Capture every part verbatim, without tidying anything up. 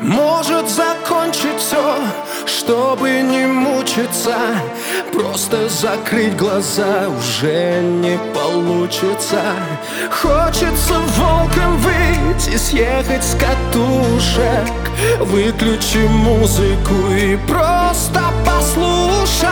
Может закончить все, чтобы не мучиться. Просто закрыть глаза уже не получится. Хочется волком выйти, съехать с катушек. Выключи музыку и просто послушай.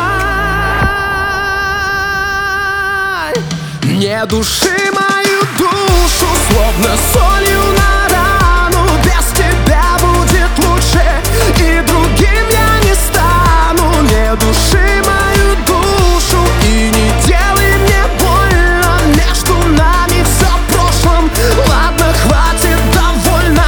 Не души мою душу, словно солью на рану. Без тебя будет лучше, и другим я не стану. Не души мою душу и не делай мне больно. Между нами все в прошлом, ладно, хватит, довольно.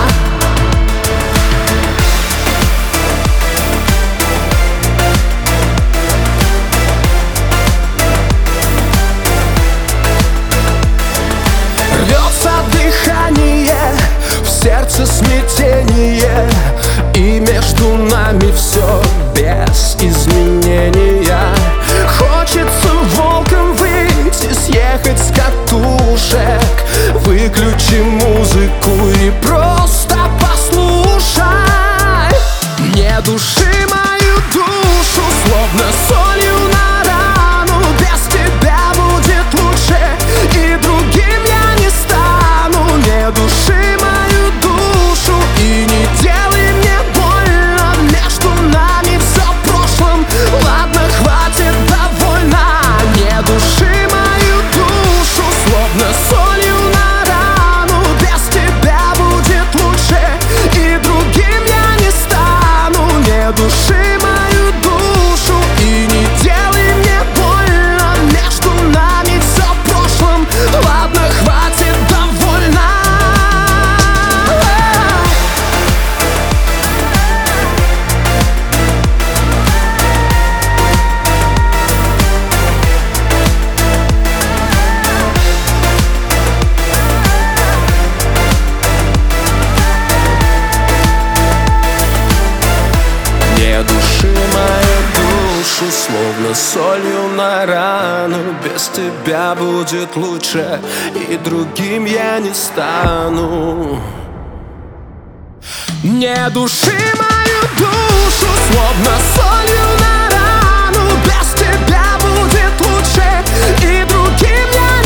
Рвется дыхание, в сердце смятение, и между нами все без изменения. Хочется волком выйти, съехать с катушек. Выключи музыку и просто послушай. Не души мою душу, словно солью на рану. Без тебя будет лучше, и другим я не стану. Не души мою душу и не делай мне больно. Между нами все в прошлом, ладно, хватит, довольно. Не души мою душу, словно солью на рану. Без тебя будет лучше, и другим я не стану. Не души мою душу и не делай мне больно. Между нами все в прошлом, ладно, хватит, довольно. Не души мою душу, словно солью на рану. Без тебя будет лучше, и другим я не стану. Не души мою душу, словно солью на рану. Без тебя будет лучше, и другим я